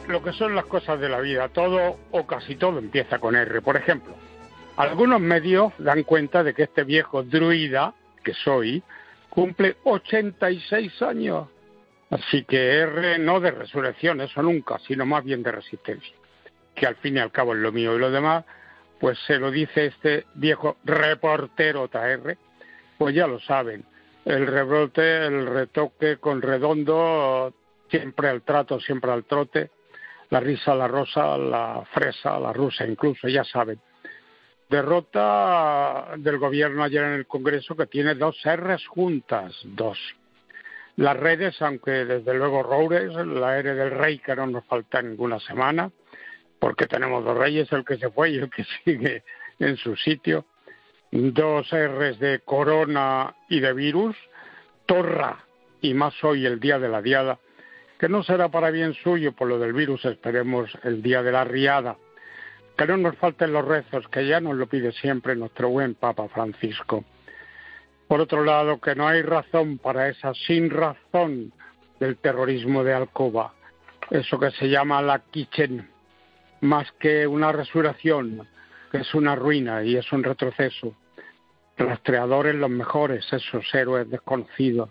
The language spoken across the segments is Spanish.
lo que son las cosas de la vida, todo o casi todo empieza con R. Por ejemplo, algunos medios dan cuenta de que este viejo druida, que soy, cumple 86 años. Así que R no de resurrección, eso nunca, sino más bien de resistencia, que al fin y al cabo es lo mío. Y lo demás, pues se lo dice este viejo reportero otra R, pues ya lo saben. El rebrote, el retoque con redondo, siempre al trato, siempre al trote, la risa, la rosa, la fresa, la rusa incluso, ya saben. Derrota del gobierno ayer en el Congreso que tiene 2 R's juntas, 2. Las redes, aunque desde luego Roures, la R del rey que no nos falta ninguna semana, porque tenemos 2 reyes, el que se fue y el que sigue en su sitio. 2 R's de corona y de virus, torra, y más hoy el día de la diada, que no será para bien suyo por lo del virus, esperemos el día de la riada. Que no nos falten los rezos, que ya nos lo pide siempre nuestro buen Papa Francisco. Por otro lado, que no hay razón para esa sin razón del terrorismo de Alcoba, eso que se llama la Kitchen, más que una resurrección, que es una ruina y es un retroceso. Rastreadores los mejores, esos héroes desconocidos.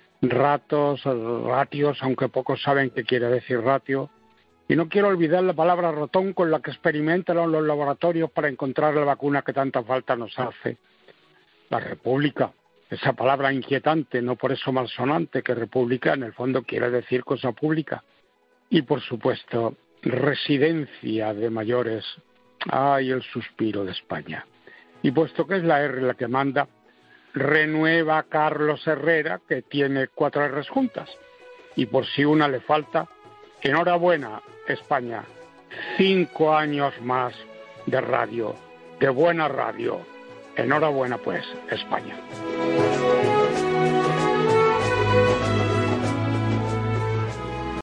Ratios, aunque pocos saben qué quiere decir ratio. Y no quiero olvidar la palabra ratón con la que experimentan los laboratorios para encontrar la vacuna que tanta falta nos hace. La república, esa palabra inquietante, no por eso malsonante, que república en el fondo quiere decir cosa pública. Y por supuesto, residencia de mayores. Ay, el suspiro de España. Y puesto que es la R la que manda, renueva Carlos Herrera, que tiene 4 R's juntas. Y por si una le falta, enhorabuena, España. 5 años más de radio, de buena radio. Enhorabuena, pues, España.